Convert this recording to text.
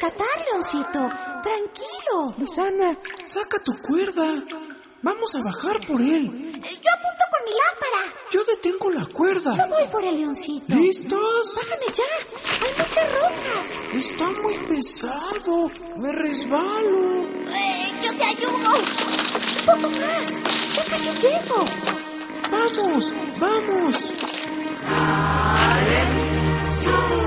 rescatar, Leoncito. Tranquilo. Susana, saca tu cuerda. Vamos a bajar por él. Yo apunto con mi lámpara. Yo detengo la cuerda. Yo voy por el Leoncito. ¿Listos? Bájame ya. Hay muchas rocas. Está muy pesado. Me resbalo. Yo te ayudo. Un poco más. Ya casi llego. ¡Vamos! ¡Vamos! ¡Sube!